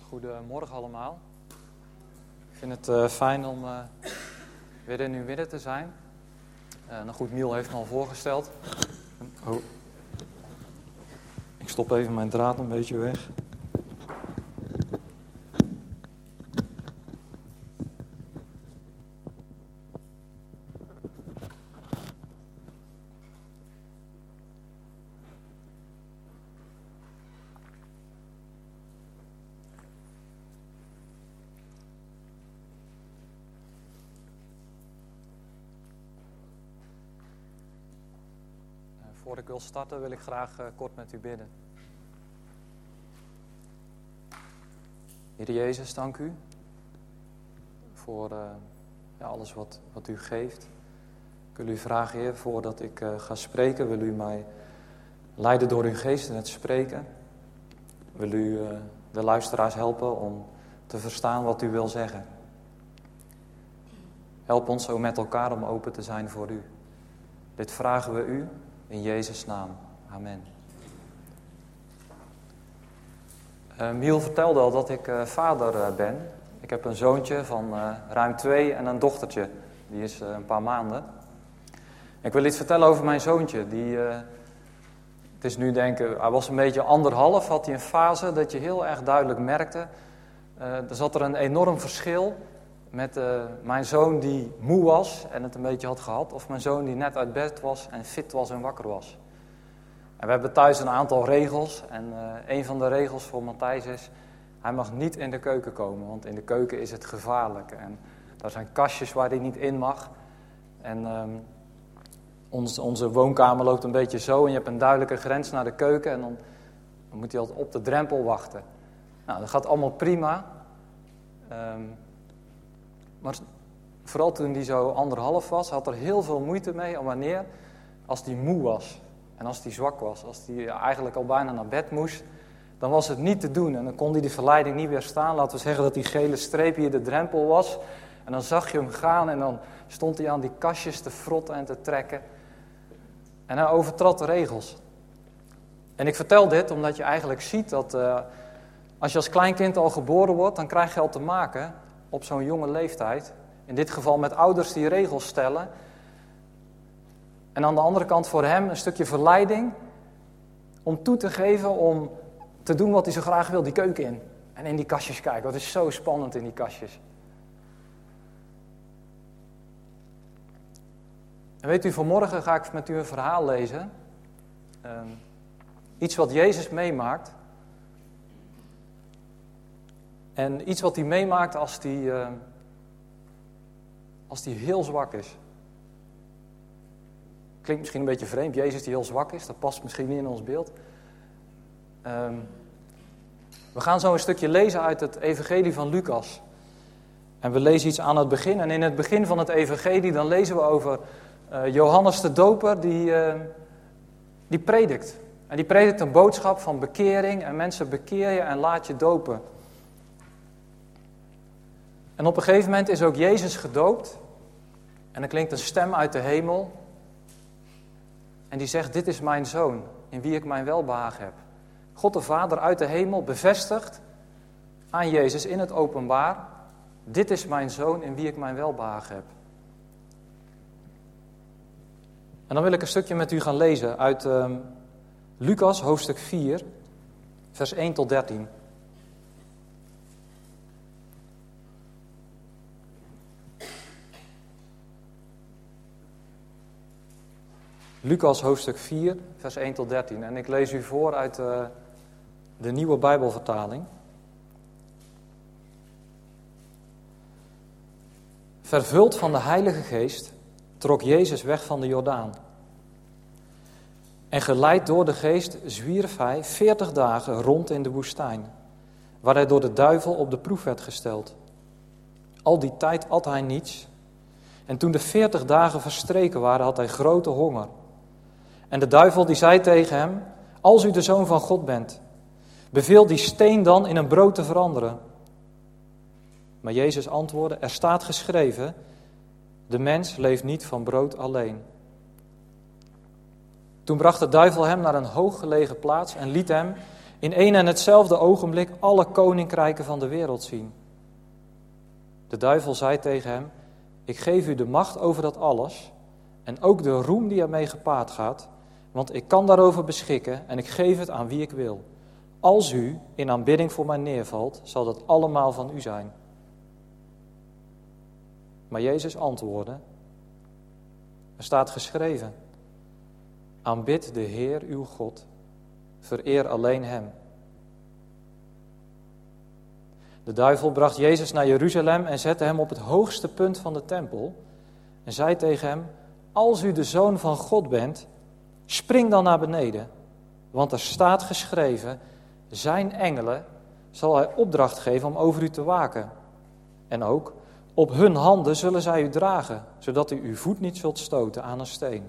Goedemorgen allemaal. Ik vind het fijn om weer in uw midden te zijn. Miel heeft me al voorgesteld. Oh. Ik stop even mijn draad een beetje weg. Voordat ik wil starten wil ik graag kort met u bidden. Heer Jezus, dank u voor alles wat u geeft. Ik wil u vragen, Heer, voordat ik ga spreken, wil u mij leiden door uw geest in het spreken. Wil u de luisteraars helpen om te verstaan wat u wil zeggen. Help ons zo met elkaar om open te zijn voor u. Dit vragen we u. In Jezus' naam. Amen. Miel vertelde al dat ik vader ben. Ik heb een zoontje van ruim 2 en een dochtertje. Die is een paar maanden. Ik wil iets vertellen over mijn zoontje. Het is nu hij was een beetje 1,5. Had hij een fase dat je heel erg duidelijk merkte. Er zat er een enorm verschil met mijn zoon die moe was en het een beetje had gehad. Of mijn zoon die net uit bed was en fit was en wakker was. En we hebben thuis een aantal regels. En een van de regels voor Matthijs is: hij mag niet in de keuken komen. Want in de keuken is het gevaarlijk. En daar zijn kastjes waar hij niet in mag. En onze woonkamer loopt een beetje zo. En je hebt een duidelijke grens naar de keuken. En dan moet hij altijd op de drempel wachten. Nou, dat gaat allemaal prima. Maar vooral toen hij zo 1,5 was, had er heel veel moeite mee als hij moe was. En als hij zwak was, als hij eigenlijk al bijna naar bed moest, dan was het niet te doen. En dan kon hij de verleiding niet weerstaan. Laten we zeggen dat die gele streep hier de drempel was. En dan zag je hem gaan en dan stond hij aan die kastjes te frotten en te trekken. En hij overtrad de regels. En ik vertel dit omdat je eigenlijk ziet dat als je als kleinkind al geboren wordt, dan krijg je al te maken op zo'n jonge leeftijd. In dit geval met ouders die regels stellen. En aan de andere kant voor hem een stukje verleiding om toe te geven om te doen wat hij zo graag wil, die keuken in. En in die kastjes kijken, wat is zo spannend in die kastjes. En weet u, vanmorgen ga ik met u een verhaal lezen. Iets wat Jezus meemaakt. En iets wat hij meemaakt als hij heel zwak is. Klinkt misschien een beetje vreemd, Jezus die heel zwak is, dat past misschien niet in ons beeld. We gaan zo een stukje lezen uit het evangelie van Lucas. En we lezen iets aan het begin. En in het begin van het evangelie dan lezen we over Johannes de Doper die predikt. En die predikt een boodschap van bekering en mensen bekeer je en laat je dopen. En op een gegeven moment is ook Jezus gedoopt. En er klinkt een stem uit de hemel. En die zegt, dit is mijn zoon, in wie ik mijn welbehagen heb. God de Vader uit de hemel bevestigt aan Jezus in het openbaar. Dit is mijn zoon, in wie ik mijn welbehagen heb. En dan wil ik een stukje met u gaan lezen uit Lucas hoofdstuk 4, vers 1 tot 13. Lucas hoofdstuk 4, vers 1 tot 13. En ik lees u voor uit de nieuwe Bijbelvertaling. Vervuld van de Heilige Geest trok Jezus weg van de Jordaan. En geleid door de Geest zwierf hij 40 dagen rond in de woestijn, waar hij door de duivel op de proef werd gesteld. Al die tijd at hij niets. En toen de 40 dagen verstreken waren, had hij grote honger. En de duivel die zei tegen hem, als u de Zoon van God bent, beveel die steen dan in een brood te veranderen. Maar Jezus antwoordde, er staat geschreven, de mens leeft niet van brood alleen. Toen bracht de duivel hem naar een hooggelegen plaats en liet hem in één en hetzelfde ogenblik alle koninkrijken van de wereld zien. De duivel zei tegen hem, ik geef u de macht over dat alles en ook de roem die ermee gepaard gaat, want ik kan daarover beschikken en ik geef het aan wie ik wil. Als u in aanbidding voor mij neervalt, zal dat allemaal van u zijn. Maar Jezus antwoordde, er staat geschreven, aanbid de Heer uw God, vereer alleen hem. De duivel bracht Jezus naar Jeruzalem en zette hem op het hoogste punt van de tempel en zei tegen hem, als u de Zoon van God bent, spring dan naar beneden, want er staat geschreven, zijn engelen zal hij opdracht geven om over u te waken. En ook, op hun handen zullen zij u dragen, zodat u uw voet niet zult stoten aan een steen.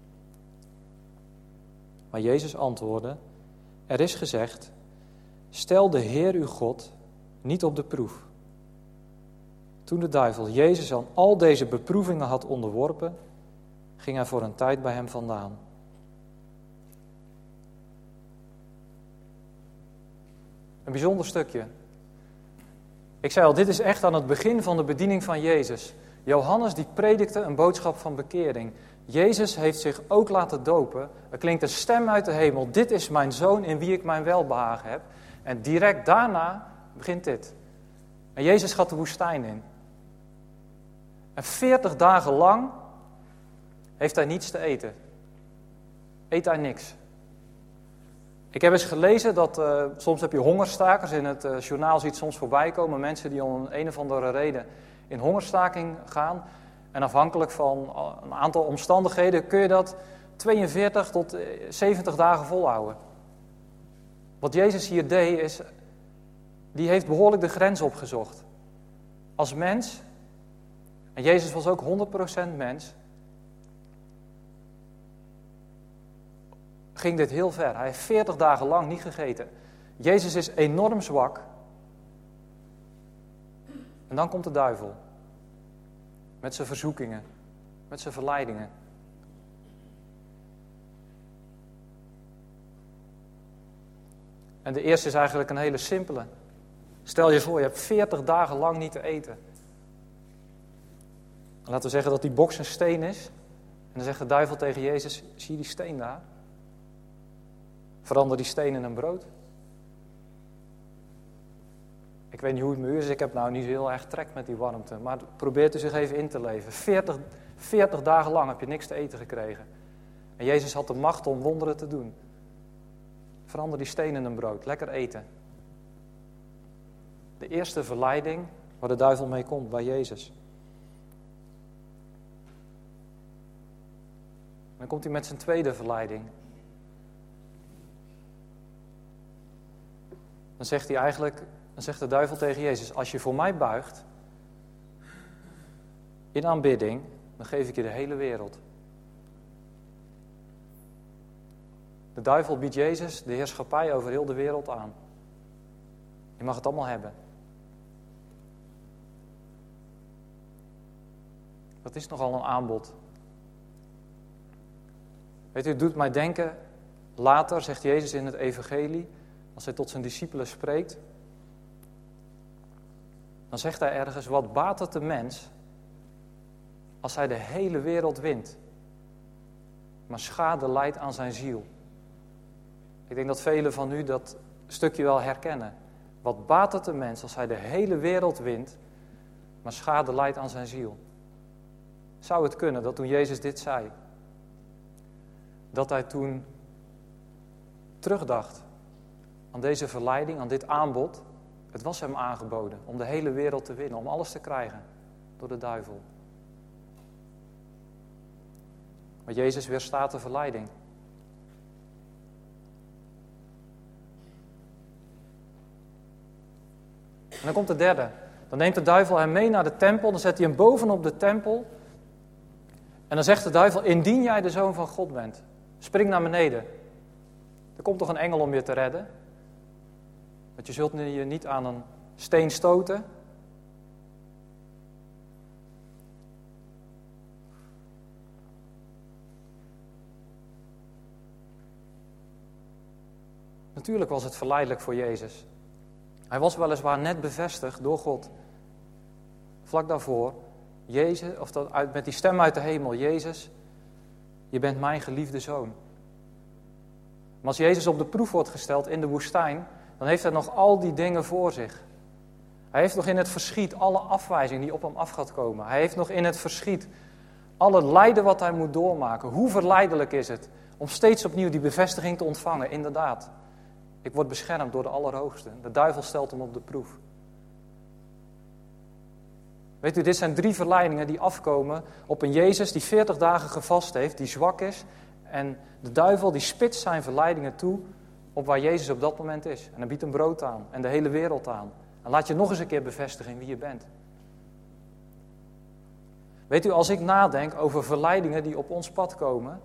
Maar Jezus antwoordde, er is gezegd, stel de Heer uw God niet op de proef. Toen de duivel Jezus aan al deze beproevingen had onderworpen, ging hij voor een tijd bij hem vandaan. Een bijzonder stukje. Ik zei al, dit is echt aan het begin van de bediening van Jezus. Johannes die predikte een boodschap van bekering. Jezus heeft zich ook laten dopen. Er klinkt een stem uit de hemel. Dit is mijn zoon in wie ik mijn welbehagen heb. En direct daarna begint dit. En Jezus gaat de woestijn in. En 40 dagen lang heeft hij niets te eten. Eet hij niks. Ik heb eens gelezen dat soms heb je hongerstakers. In het journaal ziet soms voorbij komen mensen die om een of andere reden in hongerstaking gaan. En afhankelijk van een aantal omstandigheden kun je dat 42 tot 70 dagen volhouden. Wat Jezus hier deed is, die heeft behoorlijk de grens opgezocht. Als mens, en Jezus was ook 100% mens, ging dit heel ver. Hij heeft 40 dagen lang niet gegeten. Jezus is enorm zwak. En dan komt de duivel. Met zijn verzoekingen. Met zijn verleidingen. En de eerste is eigenlijk een hele simpele. Stel je voor, je hebt 40 dagen lang niet te eten. Laten we zeggen dat die boks een steen is. En dan zegt de duivel tegen Jezus, zie je die steen daar? Verander die steen in een brood. Ik weet niet hoe het met u is, ik heb nou niet heel erg trek met die warmte. Maar probeert u zich even in te leven. 40 dagen lang heb je niks te eten gekregen. En Jezus had de macht om wonderen te doen. Verander die steen in een brood, lekker eten. De eerste verleiding waar de duivel mee komt bij Jezus. Dan komt hij met zijn tweede verleiding. Dan zegt de duivel tegen Jezus, als je voor mij buigt, in aanbidding, dan geef ik je de hele wereld. De duivel biedt Jezus de heerschappij over heel de wereld aan. Je mag het allemaal hebben. Dat is nogal een aanbod. Weet u, het doet mij denken, later zegt Jezus in het evangelie, als hij tot zijn discipelen spreekt, dan zegt hij ergens, wat baat het de mens als hij de hele wereld wint, maar schade lijdt aan zijn ziel. Ik denk dat velen van u dat stukje wel herkennen. Wat baat het de mens als hij de hele wereld wint, maar schade lijdt aan zijn ziel? Zou het kunnen dat toen Jezus dit zei, dat hij toen terugdacht aan deze verleiding, aan dit aanbod? Het was hem aangeboden om de hele wereld te winnen, om alles te krijgen door de duivel. Maar Jezus weerstaat de verleiding. En dan komt de derde. Dan neemt de duivel hem mee naar de tempel, dan zet hij hem bovenop de tempel. En dan zegt de duivel, indien jij de Zoon van God bent, spring naar beneden. Er komt toch een engel om je te redden? Want je zult je niet aan een steen stoten. Dan Natuurlijk was het verleidelijk voor Jezus. Hij was weliswaar net bevestigd door God. Vlak daarvoor, Jezus, met die stem uit de hemel, Jezus, je bent mijn geliefde zoon. Maar als Jezus op de proef wordt gesteld in de woestijn, dan heeft hij nog al die dingen voor zich. Hij heeft nog in het verschiet alle afwijzing die op hem af gaat komen. Hij heeft nog in het verschiet alle lijden wat hij moet doormaken. Hoe verleidelijk is het om steeds opnieuw die bevestiging te ontvangen? Inderdaad, ik word beschermd door de Allerhoogste. De duivel stelt hem op de proef. Weet u, dit zijn 3 verleidingen die afkomen op een Jezus die 40 dagen gevast heeft, die zwak is. En de duivel die spitst zijn verleidingen toe op waar Jezus op dat moment is. En hij biedt hem brood aan en de hele wereld aan. En laat je nog eens een keer bevestigen in wie je bent. Weet u, als ik nadenk over verleidingen die op ons pad komen,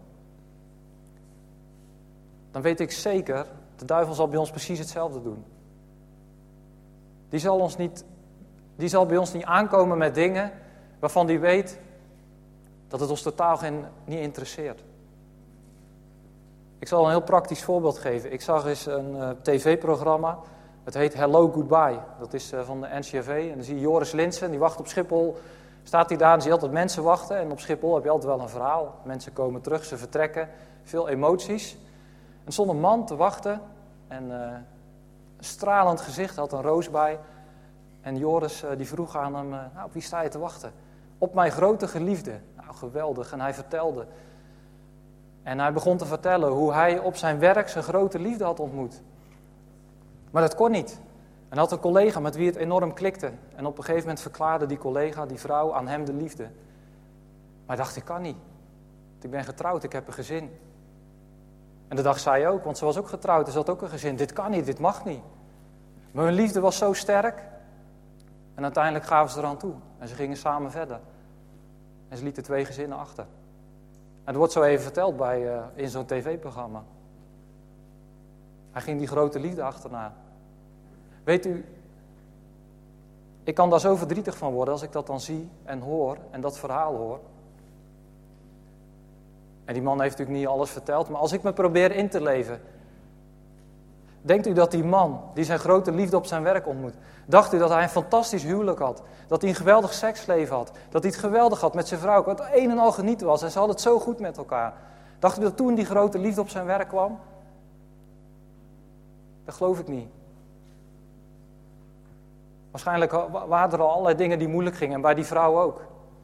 dan weet ik zeker, de duivel zal bij ons precies hetzelfde doen. Die zal bij ons niet aankomen met dingen waarvan hij weet dat het ons totaal niet interesseert. Ik zal een heel praktisch voorbeeld geven. Ik zag eens een tv-programma, het heet Hello Goodbye. Dat is van de NCRV. En dan zie je Joris Linssen, die wacht op Schiphol. Staat hij daar en zie je altijd mensen wachten. En op Schiphol heb je altijd wel een verhaal. Mensen komen terug, ze vertrekken. Veel emoties. En er stond een man te wachten. En een stralend gezicht, had een roos bij. En Joris die vroeg aan hem, op wie sta je te wachten? Op mijn grote geliefde. Nou, geweldig. En hij vertelde. En hij begon te vertellen hoe hij op zijn werk zijn grote liefde had ontmoet. Maar dat kon niet. En hij had een collega met wie het enorm klikte. En op een gegeven moment verklaarde die collega, die vrouw, aan hem de liefde. Maar hij dacht, ik kan niet. Ik ben getrouwd, ik heb een gezin. En dat dacht zij ook, want ze was ook getrouwd, ze had ook een gezin. Dit kan niet, dit mag niet. Maar hun liefde was zo sterk. En uiteindelijk gaven ze eraan toe. En ze gingen samen verder. En ze lieten 2 gezinnen achter. En dat wordt zo even verteld in zo'n tv-programma. Hij ging die grote liefde achterna. Weet u, ik kan daar zo verdrietig van worden als ik dat dan zie en hoor en dat verhaal hoor. En die man heeft natuurlijk niet alles verteld, maar als ik me probeer in te leven. Denkt u dat die man, die zijn grote liefde op zijn werk ontmoet, dacht u dat hij een fantastisch huwelijk had? Dat hij een geweldig seksleven had? Dat hij het geweldig had met zijn vrouw? Dat het een en al genieten was en ze hadden het zo goed met elkaar. Dacht u dat toen die grote liefde op zijn werk kwam? Dat geloof ik niet. Waarschijnlijk waren er al allerlei dingen die moeilijk gingen en bij die vrouw ook.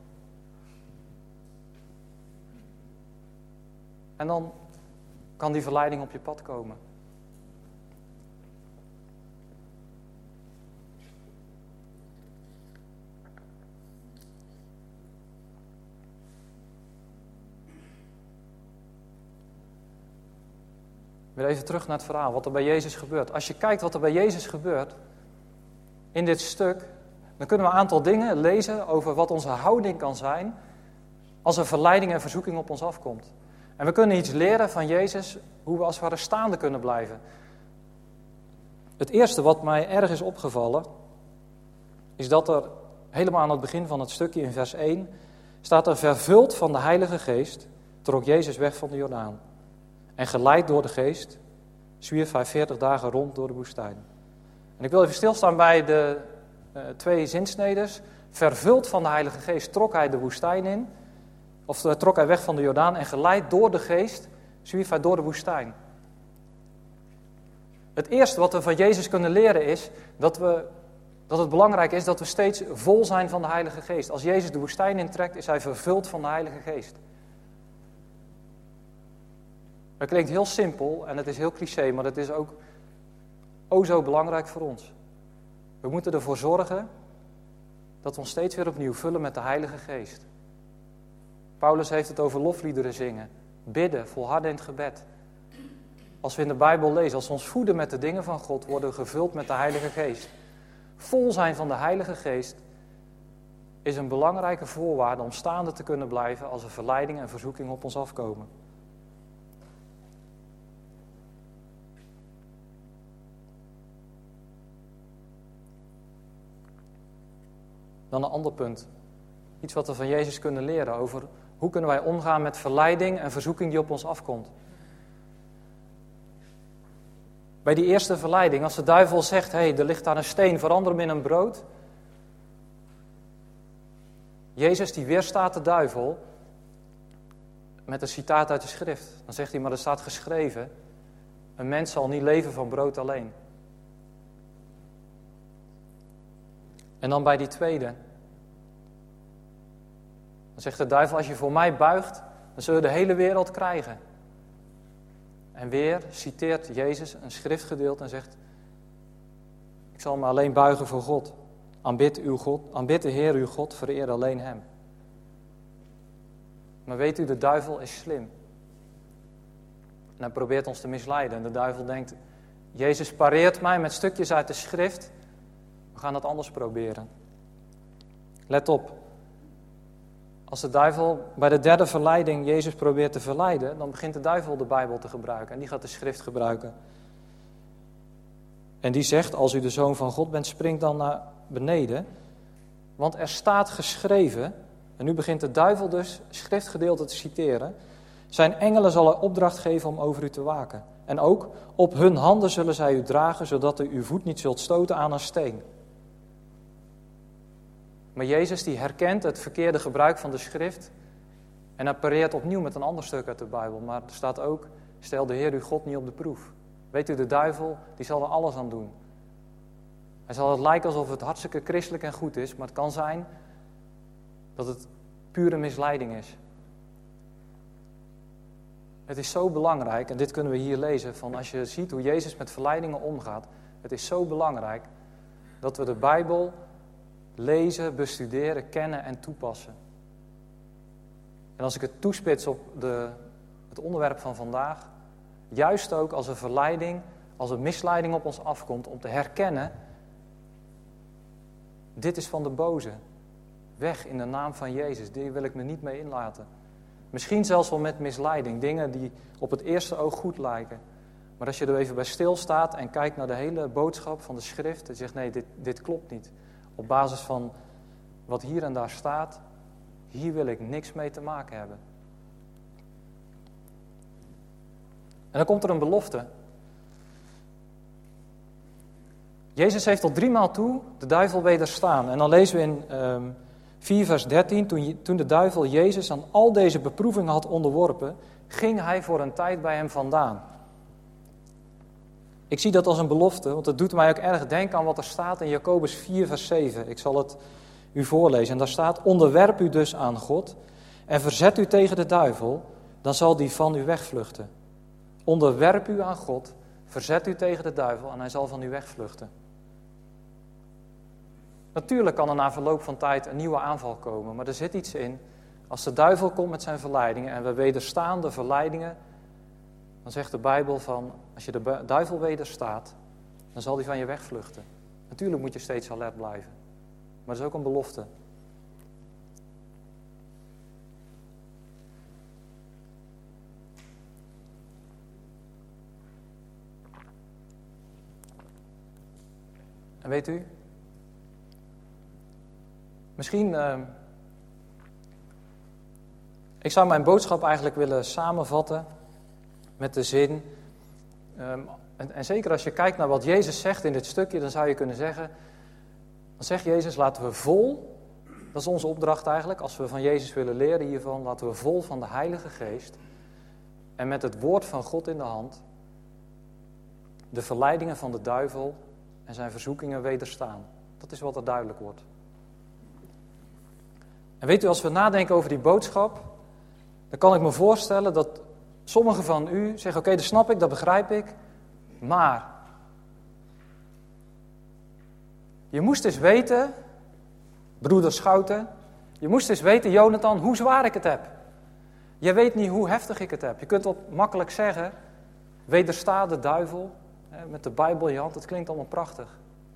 En dan kan die verleiding op je pad komen. Weer even terug naar het verhaal, wat er bij Jezus gebeurt. Als je kijkt wat er bij Jezus gebeurt, in dit stuk, dan kunnen we een aantal dingen lezen over wat onze houding kan zijn als er verleiding en verzoeking op ons afkomt. En we kunnen iets leren van Jezus, hoe we als het ware staande kunnen blijven. Het eerste wat mij erg is opgevallen, is dat er helemaal aan het begin van het stukje in vers 1, staat er vervuld van de Heilige Geest, trok Jezus weg van de Jordaan. En geleid door de Geest, zwierf hij 40 dagen rond door de woestijn. En ik wil even stilstaan bij de 2 zinsneders. Vervuld van de Heilige Geest trok hij de woestijn in, of trok hij weg van de Jordaan en geleid door de Geest, zwierf hij door de woestijn. Het eerste wat we van Jezus kunnen leren is dat het belangrijk is dat we steeds vol zijn van de Heilige Geest. Als Jezus de woestijn intrekt, is hij vervuld van de Heilige Geest. Dat klinkt heel simpel en het is heel cliché, maar het is ook zo belangrijk voor ons. We moeten ervoor zorgen dat we ons steeds weer opnieuw vullen met de Heilige Geest. Paulus heeft het over lofliederen zingen, bidden, volhardend gebed. Als we in de Bijbel lezen, als we ons voeden met de dingen van God, worden we gevuld met de Heilige Geest. Vol zijn van de Heilige Geest is een belangrijke voorwaarde om staande te kunnen blijven als er verleiding en verzoeking op ons afkomen. Dan een ander punt. Iets wat we van Jezus kunnen leren over hoe kunnen wij omgaan met verleiding en verzoeking die op ons afkomt. Bij die eerste verleiding, als de duivel zegt, hé, er ligt daar een steen, verander hem in een brood. Jezus die weerstaat de duivel met een citaat uit de schrift. Dan zegt hij, maar er staat geschreven, een mens zal niet leven van brood alleen. En dan bij die tweede. Dan zegt de duivel, als je voor mij buigt, dan zul je de hele wereld krijgen. En weer citeert Jezus een schriftgedeelte en zegt, ik zal me alleen buigen voor God. Aanbid de Heer uw God, vereer alleen hem. Maar weet u, de duivel is slim. En hij probeert ons te misleiden. En de duivel denkt, Jezus pareert mij met stukjes uit de schrift. We gaan het anders proberen. Let op. Als de duivel bij de derde verleiding Jezus probeert te verleiden, dan begint de duivel de Bijbel te gebruiken. En die gaat de schrift gebruiken. En die zegt, als u de Zoon van God bent, spring dan naar beneden. Want er staat geschreven, en nu begint de duivel dus schriftgedeelte te citeren. Zijn engelen zal er opdracht geven om over u te waken. En ook, op hun handen zullen zij u dragen, zodat u uw voet niet zult stoten aan een steen. Maar Jezus die herkent het verkeerde gebruik van de schrift. En hij pareert opnieuw met een ander stuk uit de Bijbel. Maar er staat ook, stel de Heer uw God niet op de proef. Weet u, de duivel, die zal er alles aan doen. Hij zal het lijken alsof het hartstikke christelijk en goed is, maar het kan zijn dat het pure misleiding is. Het is zo belangrijk, en dit kunnen we hier lezen, van als je ziet hoe Jezus met verleidingen omgaat. Het is zo belangrijk dat we de Bijbel lezen, bestuderen, kennen en toepassen. En als ik het toespits op het onderwerp van vandaag, juist ook als een verleiding, als een misleiding op ons afkomt, om te herkennen, dit is van de boze. Weg in de naam van Jezus, die wil ik me niet mee inlaten. Misschien zelfs wel met misleiding, dingen die op het eerste oog goed lijken. Maar als je er even bij stilstaat en kijkt naar de hele boodschap van de schrift, en zegt nee, dit klopt niet. Op basis van wat hier en daar staat, hier wil ik niks mee te maken hebben. En dan komt er een belofte. Jezus heeft tot 3 maal toe de duivel wederstaan. En dan lezen we in 4 vers 13, toen de duivel Jezus aan al deze beproevingen had onderworpen, ging hij voor een tijd bij hem vandaan. Ik zie dat als een belofte, want het doet mij ook erg denken aan wat er staat in Jacobus 4 vers 7. Ik zal het u voorlezen. En daar staat, onderwerp u dus aan God en verzet u tegen de duivel, dan zal die van u wegvluchten. Onderwerp u aan God, verzet u tegen de duivel en hij zal van u wegvluchten. Natuurlijk kan er na verloop van tijd een nieuwe aanval komen, maar er zit iets in. Als de duivel komt met zijn verleidingen en we wederstaan de verleidingen, dan zegt de Bijbel van, als je de duivel wederstaat, dan zal hij van je wegvluchten. Natuurlijk moet je steeds alert blijven, maar dat is ook een belofte. En weet u, misschien, ik zou mijn boodschap eigenlijk willen samenvatten met de zin, en zeker als je kijkt naar wat Jezus zegt in dit stukje, dan zou je kunnen zeggen, dan zegt Jezus, laten we vol, dat is onze opdracht eigenlijk, als we van Jezus willen leren hiervan, laten we vol van de Heilige Geest en met het woord van God in de hand de verleidingen van de duivel en zijn verzoekingen wederstaan. Dat is wat er duidelijk wordt. En weet u, als we nadenken over die boodschap, dan kan ik me voorstellen dat sommigen van u zeggen, oké, dat snap ik, dat begrijp ik, maar je moest eens weten, broeder Schouten, je moest eens weten, Jonathan, hoe zwaar ik het heb. Je weet niet hoe heftig ik het heb. Je kunt wel makkelijk zeggen, wedersta de duivel, met de Bijbel in je hand, het klinkt allemaal prachtig.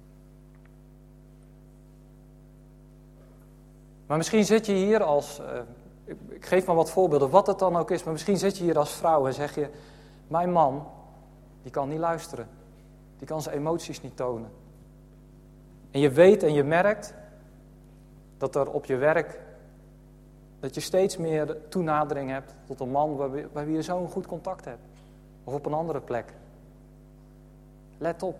Maar misschien zit je hier als, ik geef maar wat voorbeelden, wat het dan ook is, maar misschien zit je hier als vrouw en zeg je, mijn man, die kan niet luisteren. Die kan zijn emoties niet tonen. En je weet en je merkt dat er op je werk, dat je steeds meer toenadering hebt tot een man bij wie je zo'n goed contact hebt. Of op een andere plek. Let op.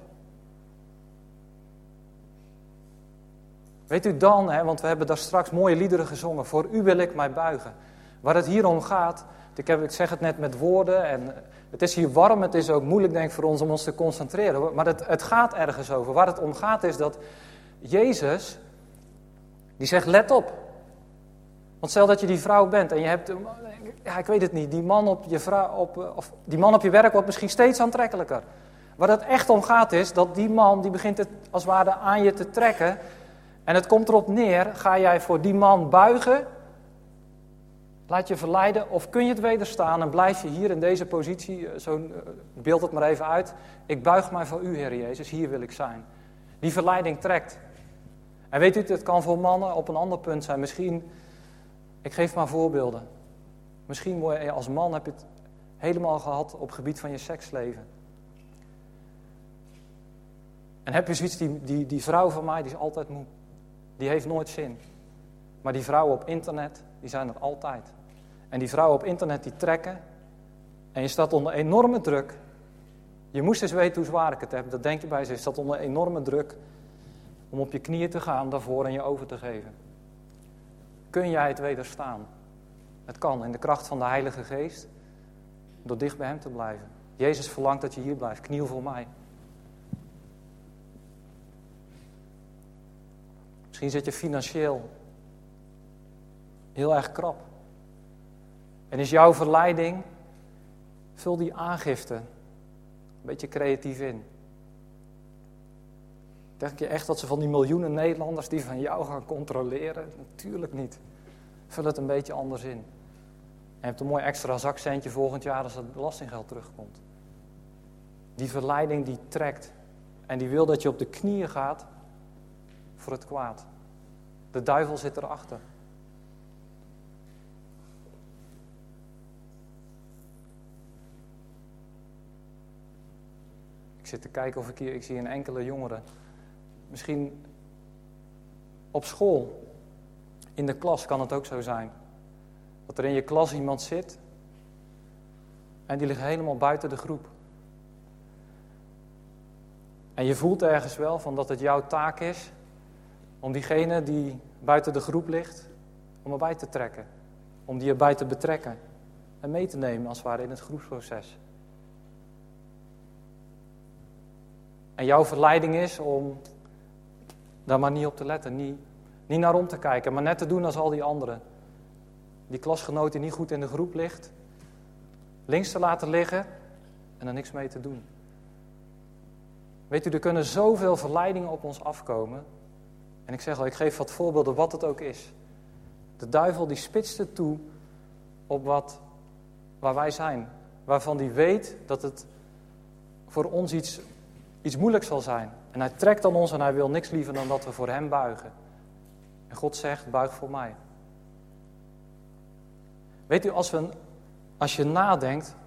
Weet u dan, want we hebben daar straks mooie liederen gezongen. Voor u wil ik mij buigen. Waar het hier om gaat, ik zeg het net met woorden. En het is hier warm, het is ook moeilijk denk ik voor ons om ons te concentreren. Maar het gaat ergens over. Waar het om gaat is dat Jezus, die zegt let op. Want stel dat je die vrouw bent en je hebt, ik weet het niet, die man op je werk wordt misschien steeds aantrekkelijker. Waar het echt om gaat is dat die man, die begint het als het ware aan je te trekken. En het komt erop neer, ga jij voor die man buigen, laat je verleiden of kun je het wederstaan en blijf je hier in deze positie, beeld het maar even uit. Ik buig mij voor u, Heer Jezus, hier wil ik zijn. Die verleiding trekt. En weet u, het kan voor mannen op een ander punt zijn. Misschien, ik geef maar voorbeelden. Misschien als man heb je het helemaal gehad op het gebied van je seksleven. En heb je zoiets, die vrouw van mij, die is altijd moe. Die heeft nooit zin. Maar die vrouwen op internet, die zijn er altijd. En die vrouwen op internet, die trekken. En je staat onder enorme druk. Je moest eens weten hoe zwaar ik het heb. Dat denk je bij ze. Je staat onder enorme druk om op je knieën te gaan daarvoor en je over te geven. Kun jij het wederstaan? Het kan, in de kracht van de Heilige Geest. Door dicht bij hem te blijven. Jezus verlangt dat je hier blijft. Kniel voor mij. Misschien zit je financieel heel erg krap. En is jouw verleiding, vul die aangifte een beetje creatief in. Denk je echt dat ze van die miljoenen Nederlanders die van jou gaan controleren? Natuurlijk niet. Vul het een beetje anders in. En je hebt een mooi extra zakcentje volgend jaar als het belastinggeld terugkomt. Die verleiding die trekt. En die wil dat je op de knieën gaat voor het kwaad. De duivel zit erachter. Ik zit te kijken of ik zie een enkele jongere. Misschien op school, in de klas kan het ook zo zijn. Dat er in je klas iemand zit en die ligt helemaal buiten de groep. En je voelt ergens wel van dat het jouw taak is om diegene die buiten de groep ligt, om erbij te trekken. Om die erbij te betrekken en mee te nemen als het ware in het groepsproces. En jouw verleiding is om daar maar niet op te letten, niet naar om te kijken, maar net te doen als al die anderen. Die klasgenoot die niet goed in de groep ligt, links te laten liggen en er niks mee te doen. Weet u, er kunnen zoveel verleidingen op ons afkomen. En ik zeg al, ik geef wat voorbeelden wat het ook is. De duivel die spitst het toe op waar wij zijn. Waarvan die weet dat het voor ons iets moeilijks zal zijn. En hij trekt aan ons en hij wil niks liever dan dat we voor hem buigen. En God zegt, buig voor mij. Weet u, als je nadenkt,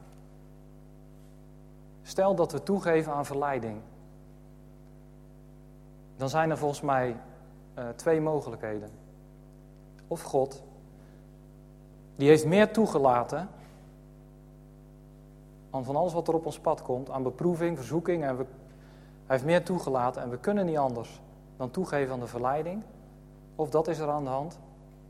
stel dat we toegeven aan verleiding. Dan zijn er volgens mij 2 mogelijkheden. Of God, die heeft meer toegelaten aan van alles wat er op ons pad komt, aan beproeving, verzoeking. En hij heeft meer toegelaten en we kunnen niet anders dan toegeven aan de verleiding. Of dat is er aan de hand.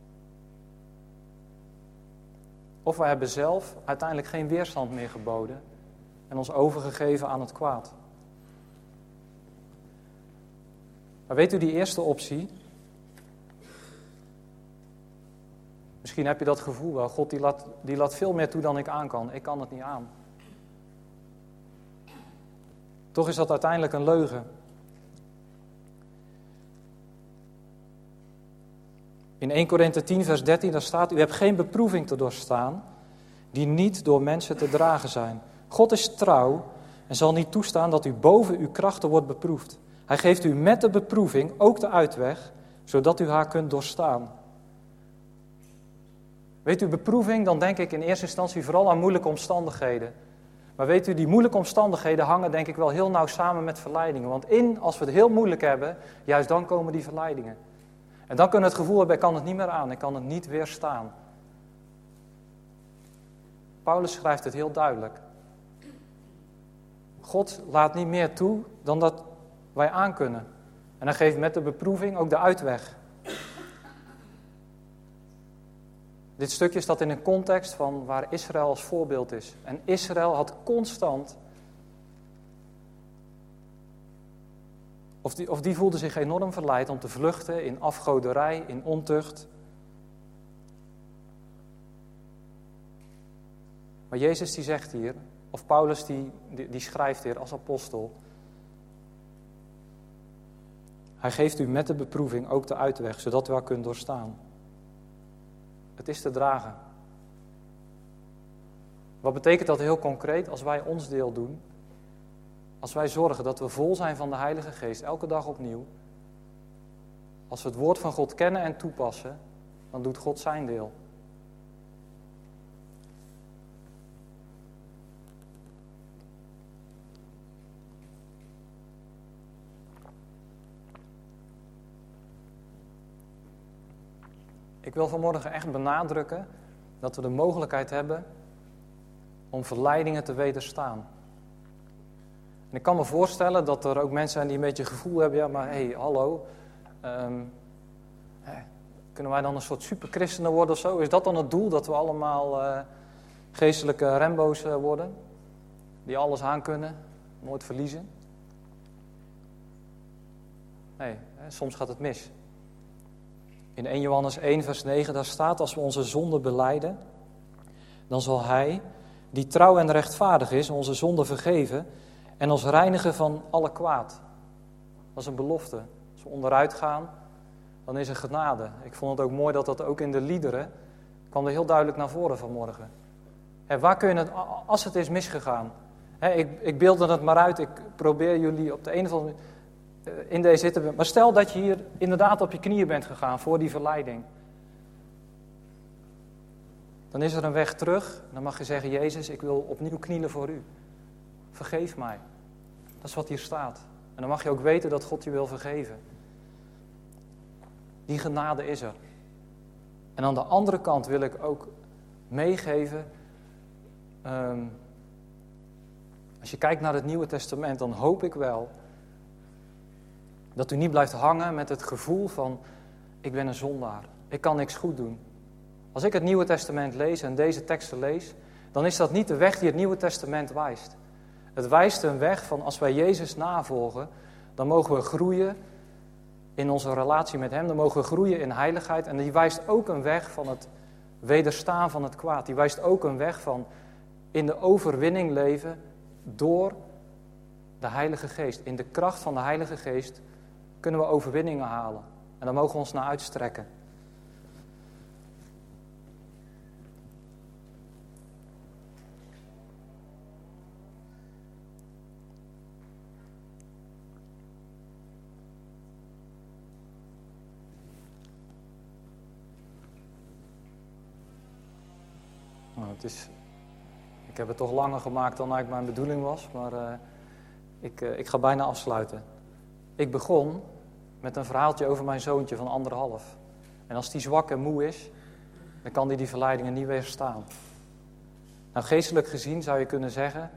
Of wij hebben zelf uiteindelijk geen weerstand meer geboden en ons overgegeven aan het kwaad. Maar weet u, die eerste optie, misschien heb je dat gevoel wel, God die laat veel meer toe dan ik aan kan. Ik kan het niet aan. Toch is dat uiteindelijk een leugen. In 1 Korinthe 10 vers 13 daar staat, u hebt geen beproeving te doorstaan die niet door mensen te dragen zijn. God is trouw en zal niet toestaan dat u boven uw krachten wordt beproefd. Hij geeft u met de beproeving ook de uitweg, zodat u haar kunt doorstaan. Weet u, beproeving, dan denk ik in eerste instantie vooral aan moeilijke omstandigheden. Maar weet u, die moeilijke omstandigheden hangen denk ik wel heel nauw samen met verleidingen. Want als we het heel moeilijk hebben, juist dan komen die verleidingen. En dan kunnen we het gevoel hebben, ik kan het niet meer aan, ik kan het niet weerstaan. Paulus schrijft het heel duidelijk. God laat niet meer toe dan dat wij aankunnen. En hij geeft met de beproeving ook de uitweg. Dit stukje staat in een context van waar Israël als voorbeeld is. En Israël had constant, of die voelde zich enorm verleid om te vluchten in afgoderij, in ontucht. Maar Jezus die zegt hier, of Paulus die schrijft hier als apostel. Hij geeft u met de beproeving ook de uitweg, zodat u haar kunt doorstaan. Het is te dragen. Wat betekent dat heel concreet? Als wij ons deel doen, als wij zorgen dat we vol zijn van de Heilige Geest, elke dag opnieuw. Als we het woord van God kennen en toepassen, dan doet God zijn deel. Ik wil vanmorgen echt benadrukken dat we de mogelijkheid hebben om verleidingen te wederstaan. En ik kan me voorstellen dat er ook mensen zijn die een beetje het gevoel hebben, ja maar hallo, kunnen wij dan een soort superchristenen worden of zo? Is dat dan het doel, dat we allemaal geestelijke Rambo's worden? Die alles aankunnen, nooit verliezen? Nee, soms gaat het mis. In 1 Johannes 1 vers 9, daar staat, als we onze zonde belijden, dan zal Hij, die trouw en rechtvaardig is, onze zonde vergeven en ons reinigen van alle kwaad. Dat is een belofte. Als we onderuit gaan, dan is er genade. Ik vond het ook mooi dat dat ook in de liederen kwam er heel duidelijk naar voren vanmorgen. Waar kun je het, als het is misgegaan. Ik beelde het maar uit, ik probeer jullie op de een of andere manier in deze zitten. Maar stel dat je hier inderdaad op je knieën bent gegaan voor die verleiding. Dan is er een weg terug. Dan mag je zeggen, Jezus, ik wil opnieuw knielen voor u. Vergeef mij. Dat is wat hier staat. En dan mag je ook weten dat God je wil vergeven. Die genade is er. En aan de andere kant wil ik ook meegeven. Als je kijkt naar het Nieuwe Testament, dan hoop ik wel dat u niet blijft hangen met het gevoel van, ik ben een zondaar. Ik kan niks goed doen. Als ik het Nieuwe Testament lees en deze teksten lees, dan is dat niet de weg die het Nieuwe Testament wijst. Het wijst een weg van, als wij Jezus navolgen, dan mogen we groeien in onze relatie met Hem. Dan mogen we groeien in heiligheid. En die wijst ook een weg van het wederstaan van het kwaad. Die wijst ook een weg van in de overwinning leven door de Heilige Geest. In de kracht van de Heilige Geest kunnen we overwinningen halen. En daar mogen we ons naar uitstrekken. Nou, ik heb het toch langer gemaakt dan eigenlijk mijn bedoeling was, maar ik ga bijna afsluiten. Ik begon met een verhaaltje over mijn zoontje van 1,5. En als die zwak en moe is, dan kan die verleidingen niet weerstaan. Nou, geestelijk gezien zou je kunnen zeggen,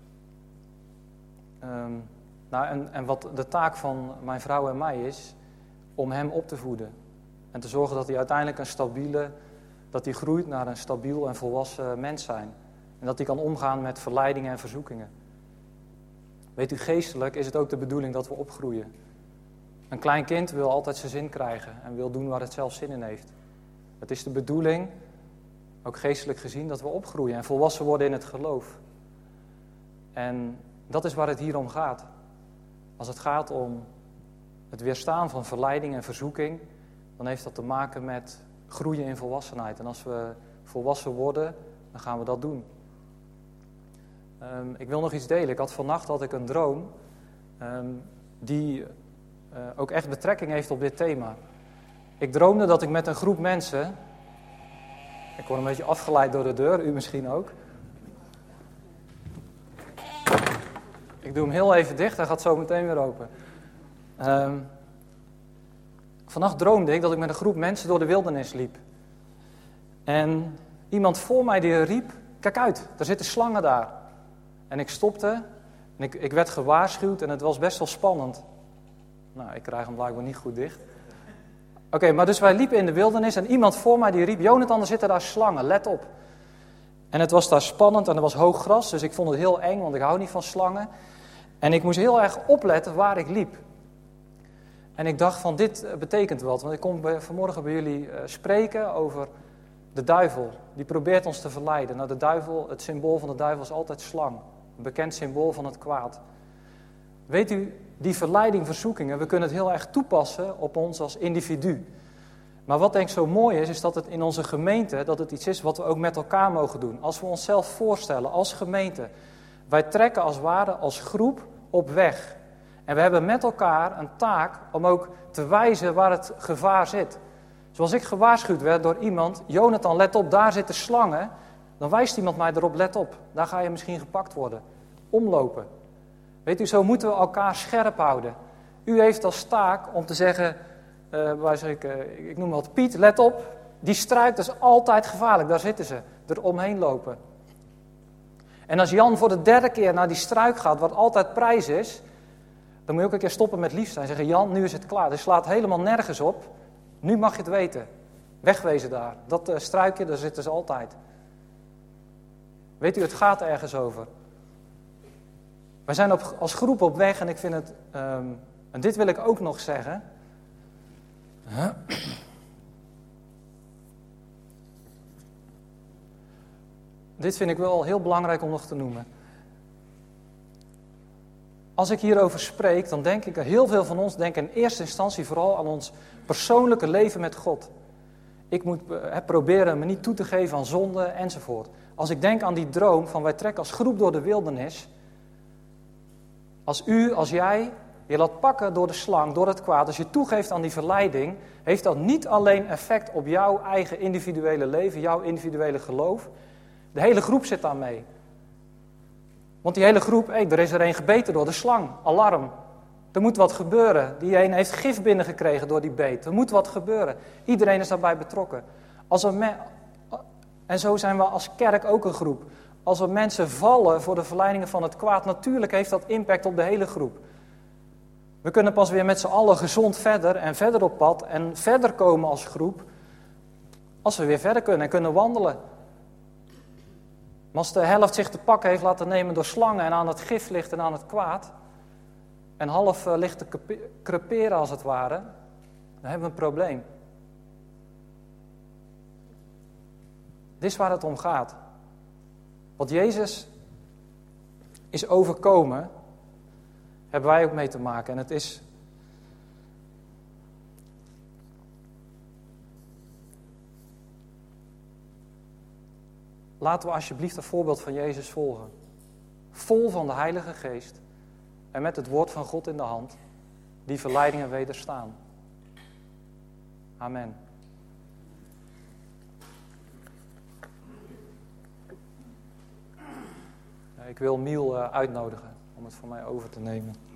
en wat de taak van mijn vrouw en mij is, om hem op te voeden. En te zorgen dat hij uiteindelijk dat hij groeit naar een stabiel en volwassen mens zijn. En dat hij kan omgaan met verleidingen en verzoekingen. Weet u, geestelijk is het ook de bedoeling dat we opgroeien. Een klein kind wil altijd zijn zin krijgen en wil doen waar het zelf zin in heeft. Het is de bedoeling, ook geestelijk gezien, dat we opgroeien en volwassen worden in het geloof. En dat is waar het hier om gaat. Als het gaat om het weerstaan van verleiding en verzoeking, dan heeft dat te maken met groeien in volwassenheid. En als we volwassen worden, dan gaan we dat doen. Ik wil nog iets delen. Vannacht had ik een droom die ook echt betrekking heeft op dit thema. Ik droomde dat ik met een groep mensen, ik word een beetje afgeleid door de deur, u misschien ook. Ik doe hem heel even dicht, hij gaat zo meteen weer open. Vannacht droomde ik dat ik met een groep mensen door de wildernis liep. En iemand voor mij die riep, kijk uit, er zitten slangen daar. En ik stopte, En ik werd gewaarschuwd en het was best wel spannend. Nou, ik krijg hem blijkbaar niet goed dicht. Oké, maar dus wij liepen in de wildernis en iemand voor mij die riep, Jonathan, er zitten daar slangen, let op. En het was daar spannend en er was hoog gras, dus ik vond het heel eng, want ik hou niet van slangen. En ik moest heel erg opletten waar ik liep. En ik dacht van, dit betekent wat, want ik kom vanmorgen bij jullie spreken over de duivel. Die probeert ons te verleiden. Nou, de duivel, het symbool van de duivel is altijd slang. Een bekend symbool van het kwaad. Weet u, die verleiding, verzoekingen, we kunnen het heel erg toepassen op ons als individu. Maar wat denk ik zo mooi is dat het in onze gemeente, dat het iets is wat we ook met elkaar mogen doen. Als we onszelf voorstellen als gemeente, wij trekken als ware, als groep op weg. En we hebben met elkaar een taak om ook te wijzen waar het gevaar zit. Zoals ik gewaarschuwd werd door iemand, Jonathan, let op, daar zitten slangen. Dan wijst iemand mij erop, let op, daar ga je misschien gepakt worden. Omlopen. Weet u, zo moeten we elkaar scherp houden. U heeft als taak om te zeggen, ik noem wat Piet, let op, die struik, dat is altijd gevaarlijk, daar zitten ze, er omheen lopen. En als Jan voor de 3e keer naar die struik gaat, wat altijd prijs is, dan moet je ook een keer stoppen met lief zijn. Zeggen, Jan, nu is het klaar, dit slaat helemaal nergens op, nu mag je het weten. Wegwezen daar, dat struikje, daar zitten ze altijd. Weet u, het gaat ergens over. Wij zijn als groep op weg en ik vind het, en dit wil ik ook nog zeggen. Dit vind ik wel heel belangrijk om nog te noemen. Als ik hierover spreek, dan denk ik, heel veel van ons denken in eerste instantie vooral aan ons persoonlijke leven met God. Ik moet proberen me niet toe te geven aan zonde enzovoort. Als ik denk aan die droom van wij trekken als groep door de wildernis. Als u, als jij je laat pakken door de slang, door het kwaad. Als je toegeeft aan die verleiding, heeft dat niet alleen effect op jouw eigen individuele leven, jouw individuele geloof. De hele groep zit daar mee. Want die hele groep, er is er een gebeten door de slang, alarm. Er moet wat gebeuren. Die een heeft gif binnengekregen door die beet. Er moet wat gebeuren. Iedereen is daarbij betrokken. En zo zijn we als kerk ook een groep. Als er mensen vallen voor de verleidingen van het kwaad, natuurlijk heeft dat impact op de hele groep. We kunnen pas weer met z'n allen gezond verder en verder op pad en verder komen als groep, als we weer verder kunnen en kunnen wandelen. Maar als de helft zich te pakken heeft laten nemen door slangen en aan het gif ligt en aan het kwaad, en half ligt te creperen als het ware, dan hebben we een probleem. Dit is waar het om gaat. Wat Jezus is overkomen, hebben wij ook mee te maken. En het is laten we alsjeblieft het voorbeeld van Jezus volgen. Vol van de Heilige Geest en met het woord van God in de hand, die verleidingen wederstaan. Amen. Ik wil Miel uitnodigen om het van mij over te nemen.